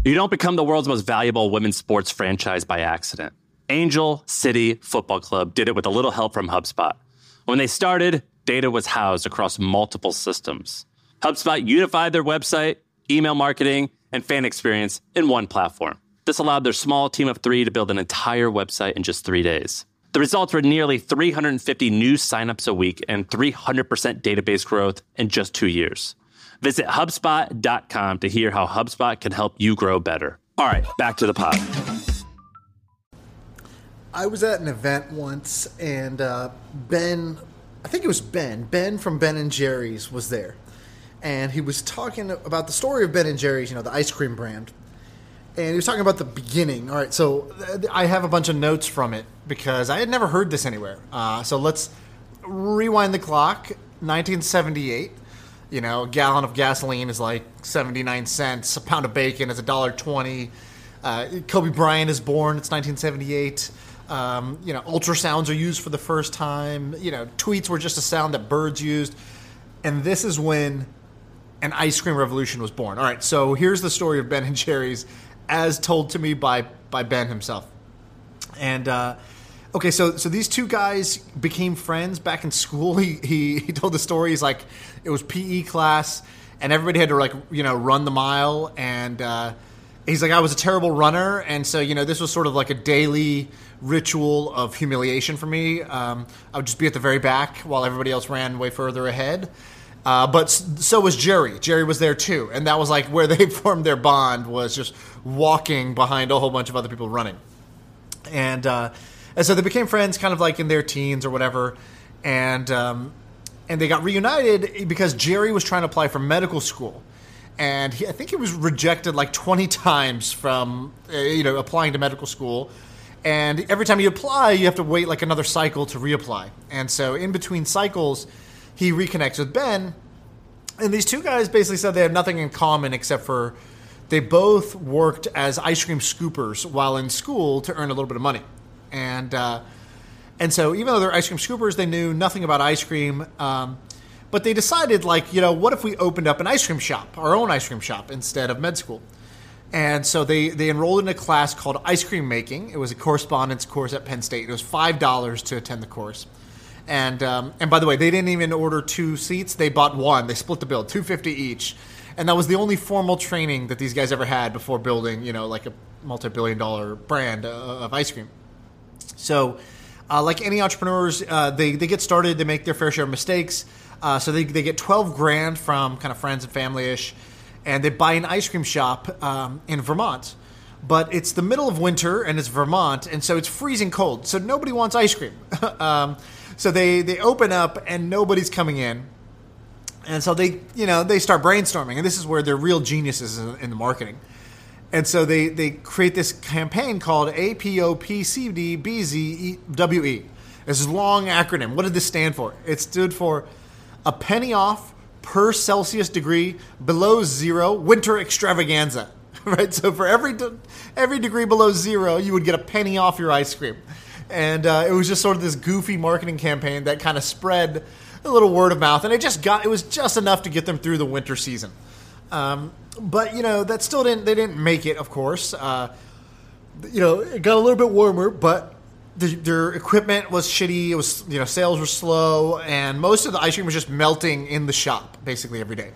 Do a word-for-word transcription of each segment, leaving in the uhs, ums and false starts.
You don't become the world's most valuable women's sports franchise by accident. Angel City Football Club did it with a little help from HubSpot. When they started, data was housed across multiple systems. HubSpot unified their website, email marketing, and fan experience in one platform. This allowed their small team of three to build an entire website in just three days. The results were nearly three hundred fifty new signups a week and three hundred percent database growth in just two years. Visit HubSpot dot com to hear how HubSpot can help you grow better. All right, back to the pod. I was at an event once, and uh, Ben, I think it was Ben, Ben from Ben and Jerry's was there. And he was talking about the story of Ben and Jerry's, you know, the ice cream brand. And he was talking about the beginning. All right, so I have a bunch of notes from it because I had never heard this anywhere. Uh, so let's rewind the clock. nineteen seventy-eight, you know, a gallon of gasoline is like seventy-nine cents. A pound of bacon is one dollar twenty. Uh, Kobe Bryant is born. It's nineteen seventy-eight. Um, you know, ultrasounds are used for the first time. You know, tweets were just a sound that birds used. And this is when an ice cream revolution was born. All right, so here's the story of Ben and Jerry's as told to me by, by Ben himself. And, uh, okay, so so these two guys became friends back in school. He, he he told the story. He's like, it was P E class, and everybody had to, like, you know, run the mile. And uh, he's like, I was a terrible runner, and so, you know, this was sort of like a daily ritual of humiliation for me. Um, I would just be at the very back while everybody else ran way further ahead. Uh, but so was Jerry. Jerry was there too, and that was like where they formed their bond, was just walking behind a whole bunch of other people running. And uh, and so they became friends, kind of like in their teens or whatever, and um, and they got reunited because Jerry was trying to apply for medical school, and he, I think he was rejected like twenty times from uh, you know applying to medical school. And every time you apply, you have to wait like another cycle to reapply. And so in between cycles, he reconnects with Ben, and these two guys basically said they had nothing in common except for they both worked as ice cream scoopers while in school to earn a little bit of money. And uh, and so even though they're ice cream scoopers, they knew nothing about ice cream. Um, but they decided, like, you know, what if we opened up an ice cream shop, our own ice cream shop, instead of med school? And so they, they enrolled in a class called Ice Cream Making. It was a correspondence course at Penn State. It was five dollars to attend the course. And um, and by the way, they didn't even order two seats. They bought one. They split the bill, two hundred fifty dollars each. And that was the only formal training that these guys ever had before building, you know, like a multi-billion dollar brand of ice cream. So uh, like any entrepreneurs, uh, they, they get started, they make their fair share of mistakes. Uh, so they, they get twelve grand from kind of friends and family-ish, and they buy an ice cream shop um, in Vermont. But it's the middle of winter, and it's Vermont, and so it's freezing cold. So nobody wants ice cream. um, so they, they open up, and nobody's coming in. And so they, you know, they start brainstorming, and this is where they're real geniuses in, in the marketing. And so they, they create this campaign called A P O P C D B Z W E. This long acronym. What did this stand for? It stood for a penny off per Celsius degree below zero winter extravaganza. Right? So for every every degree below zero, you would get a penny off your ice cream. And uh, it was just sort of this goofy marketing campaign that kind of spread a little word of mouth, and it just got it was just enough to get them through the winter season. Um, but you know that still didn't they didn't make it, of course. Uh, you know, it got a little bit warmer, but the, their equipment was shitty. It was you know sales were slow, and most of the ice cream was just melting in the shop basically every day.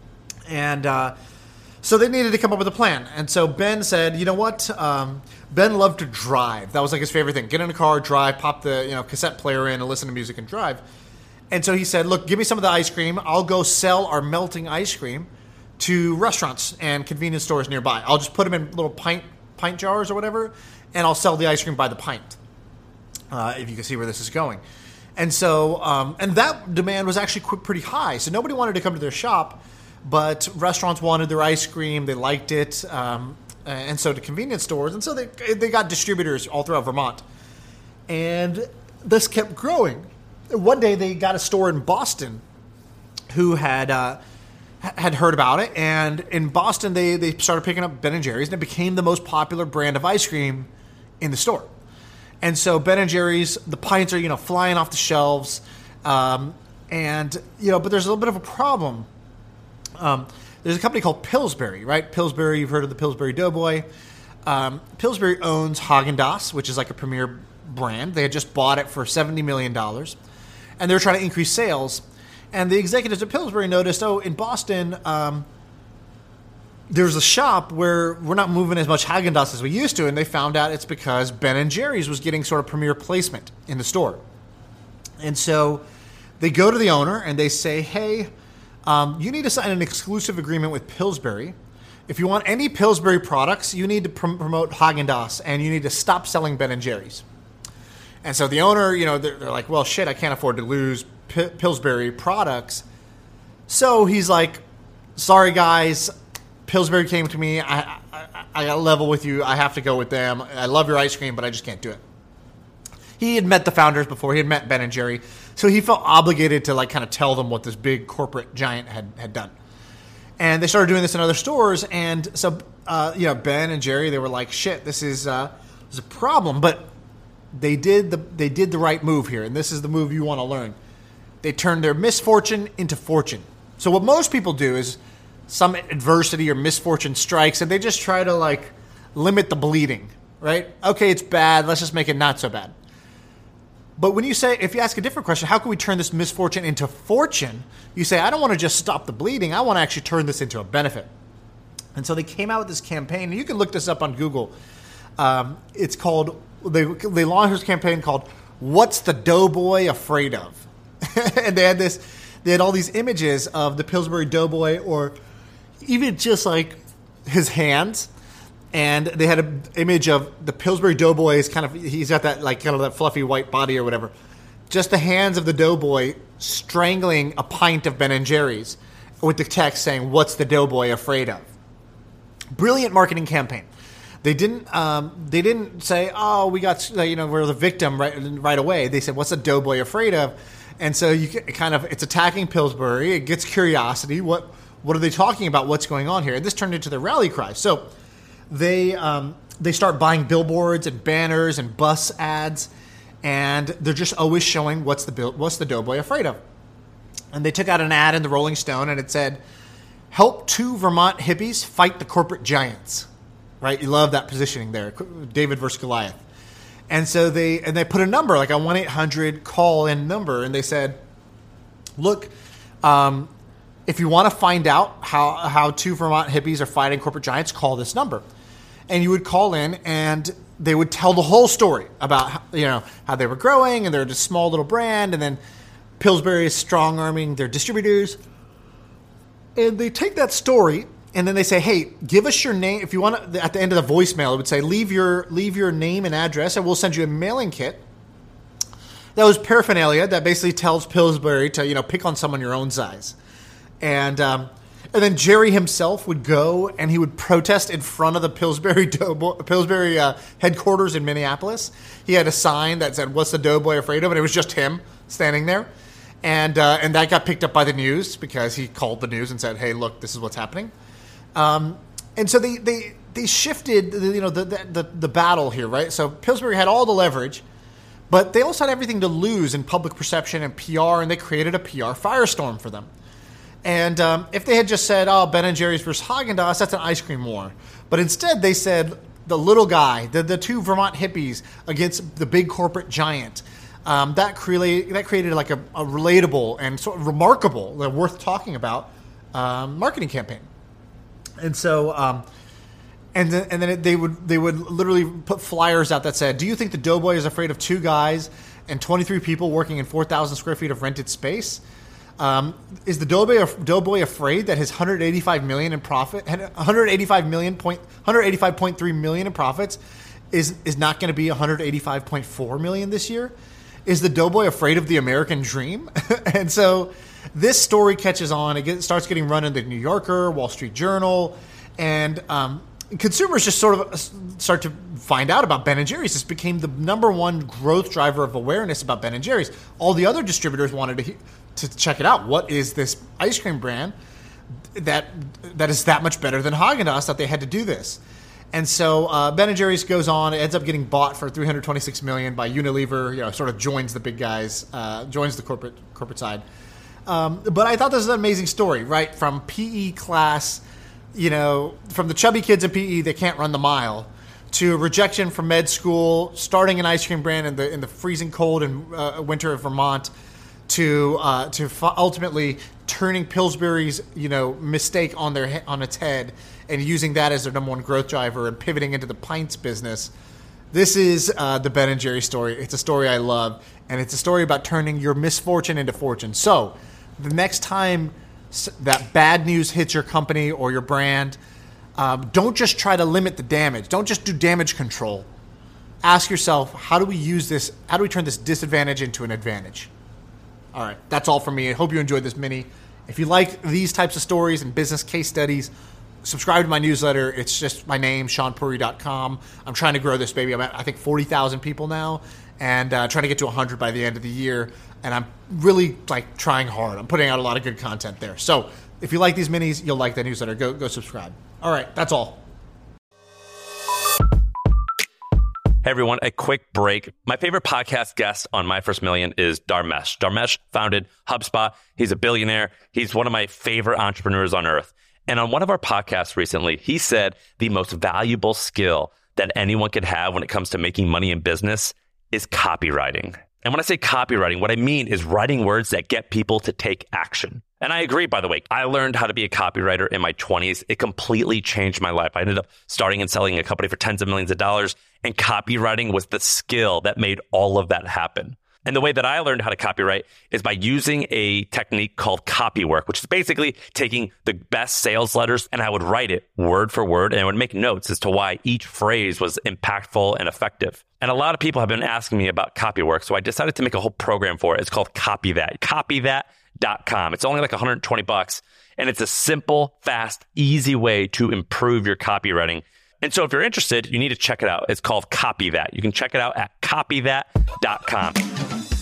And uh, so they needed to come up with a plan. And so Ben said, you know what? Um, Ben loved to drive. That was like his favorite thing. Get in a car, drive, pop the you know cassette player in, and listen to music and drive. And so he said, look, give me some of the ice cream. I'll go sell our melting ice cream to restaurants and convenience stores nearby. I'll just put them in little pint pint jars or whatever, and I'll sell the ice cream by the pint, uh, if you can see where this is going. And so, um, and that demand was actually qu- pretty high. So nobody wanted to come to their shop, but restaurants wanted their ice cream. They liked it. Um, and so to convenience stores. And so they they got distributors all throughout Vermont. And this kept growing. One day they got a store in Boston who had uh, had heard about it, and in Boston they, they started picking up Ben and Jerry's, and it became the most popular brand of ice cream in the store. And so Ben and Jerry's, the pints are you know flying off the shelves, um, and you know, but there's a little bit of a problem. Um, there's a company called Pillsbury, right? Pillsbury, you've heard of the Pillsbury Doughboy. Um, Pillsbury owns Haagen-Dazs, which is like a premier brand. They had just bought it for seventy million dollars, and they were trying to increase sales. And the executives at Pillsbury noticed, oh, in Boston, um, there's a shop where we're not moving as much Haagen-Dazs as we used to, and they found out it's because Ben and Jerry's was getting sort of premier placement in the store. And so they go to the owner and they say, hey, um, you need to sign an exclusive agreement with Pillsbury. If you want any Pillsbury products, you need to prom- promote Haagen-Dazs, and you need to stop selling Ben and Jerry's. And so the owner, you know, they're, they're like, well, shit, I can't afford to lose P- Pillsbury products. So he's like, sorry, guys, Pillsbury came to me. I, I, I got to level with you. I have to go with them. I love your ice cream, but I just can't do it. He had met the founders before. He had met Ben and Jerry. So he felt obligated to like kind of tell them what this big corporate giant had, had done. And they started doing this in other stores. And so, uh, you know, Ben and Jerry, they were like, shit, this is, uh, this is a problem. But they did the they did the right move here. And this is the move you want to learn. They turned their misfortune into fortune. So what most people do is some adversity or misfortune strikes, and they just try to like limit the bleeding, right? Okay, it's bad. Let's just make it not so bad. But when you say, if you ask a different question, how can we turn this misfortune into fortune? You say, I don't want to just stop the bleeding. I want to actually turn this into a benefit. And so they came out with this campaign, and you can look this up on Google. Um, it's called, they, they launched this campaign called, What's the Doughboy Afraid Of? And they had this, they had all these images of the Pillsbury Doughboy, or even just like his hands. And they had an image of the Pillsbury Doughboy is kind of, he's got that like kind of that fluffy white body or whatever. Just the hands of the Doughboy strangling a pint of Ben and Jerry's with the text saying, what's the Doughboy afraid of? Brilliant marketing campaign. They didn't, um, they didn't say, oh, we got, you know, we're the victim right, right away. They said, what's the Doughboy afraid of? And so you kind of, it's attacking Pillsbury. It gets curiosity. What, what are they talking about? What's going on here? And this turned into the rally cry. So, They um, they start buying billboards and banners and bus ads, and they're just always showing what's the bill, what's the Doughboy afraid of. And they took out an ad in the Rolling Stone, and it said, "Help two Vermont hippies fight the corporate giants." Right? You love that positioning there, David versus Goliath. And so they and they put a number like a one eight hundred call in number, and they said, "Look, um, if you want to find out how how two Vermont hippies are fighting corporate giants, call this number." And you would call in, and they would tell the whole story about how, you know how they were growing, and they're just a small little brand, and then Pillsbury is strong arming their distributors. And they take that story, and then they say, "Hey, give us your name. If you want to." At the end of the voicemail, it would say, "Leave your leave your name and address, and we'll send you a mailing kit." That was paraphernalia that basically tells Pillsbury to you know pick on someone your own size, and. Um, And then Jerry himself would go and he would protest in front of the Pillsbury Doughboy, Pillsbury uh, headquarters in Minneapolis. He had a sign that said, "What's the Doughboy afraid of?" And it was just him standing there. And uh, and that got picked up by the news because he called the news and said, "Hey, look, this is what's happening." Um, and so they they they shifted you know the, the the battle here, right? So Pillsbury had all the leverage, but they also had everything to lose in public perception and P R, and they created a P R firestorm for them. And um, if they had just said, oh, Ben and Jerry's versus Haagen-Dazs, that's an ice cream war. But instead they said the little guy, the, the two Vermont hippies against the big corporate giant. Um, that, created, that created like a, a relatable and sort of remarkable, uh, worth talking about um, marketing campaign. And so, um, and then, and then it, they would they would literally put flyers out that said, do you think the Doughboy is afraid of two guys and twenty-three people working in four thousand square feet of rented space? Um, is the Doughboy, Doughboy afraid that his one hundred eighty-five million in profit, one hundred eighty-five million point, one hundred eighty-five point three million in profits, is is not going to be one hundred eighty-five point four million this year? Is the Doughboy afraid of the American dream? And so this story catches on. It gets, starts getting run in the New Yorker, Wall Street Journal, and um, consumers just sort of start to find out about Ben and Jerry's. This became the number one growth driver of awareness about Ben and Jerry's. All the other distributors wanted to to check it out. What is this ice cream brand that that is that much better than Haagen-Dazs that they had to do this? And so uh, Ben and Jerry's goes on. It ends up getting bought for three hundred twenty-six million dollars by Unilever. You know, sort of joins the big guys, uh, joins the corporate corporate side. Um, but I thought this was an amazing story, right? From P E class, you know, from the chubby kids in P E that can't run the mile, to rejection from med school, starting an ice cream brand in the in the freezing cold and uh, winter of Vermont, to uh, to f- ultimately turning Pillsbury's you know mistake on their he- on its head and using that as their number one growth driver and pivoting into the pints business. This is uh, the Ben and Jerry story. It's a story I love, and it's a story about turning your misfortune into fortune. So, the next time that bad news hits your company or your brand, um, don't just try to limit the damage. Don't just do damage control. Ask yourself, how do we use this? How do we turn this disadvantage into an advantage? All right, that's all from me. I hope you enjoyed this mini. If you like these types of stories and business case studies, subscribe to my newsletter. It's just my name, sean puri dot com. I'm trying to grow this baby. I'm at, I think, forty thousand people now, and uh, trying to get to one hundred by the end of the year. And I'm really like trying hard. I'm putting out a lot of good content there. So if you like these minis, you'll like the newsletter. Go go subscribe. All right, that's all. Hey everyone, a quick break. My favorite podcast guest on My First Million is Dharmesh. Dharmesh founded HubSpot. He's a billionaire. He's one of my favorite entrepreneurs on earth. And on one of our podcasts recently, he said the most valuable skill that anyone could have when it comes to making money in business is copywriting. And when I say copywriting, what I mean is writing words that get people to take action. And I agree, by the way. I learned how to be a copywriter in my twenties. It completely changed my life. I ended up starting and selling a company for tens of millions of dollars, and copywriting was the skill that made all of that happen. And the way that I learned how to copyright is by using a technique called copywork, which is basically taking the best sales letters and I would write it word for word and I would make notes as to why each phrase was impactful and effective. And a lot of people have been asking me about copywork, so I decided to make a whole program for it. It's called Copy That, copy that dot com. It's only like one hundred twenty bucks, and it's a simple, fast, easy way to improve your copywriting. And so if you're interested, you need to check it out. It's called Copy That. You can check it out at copy that dot com.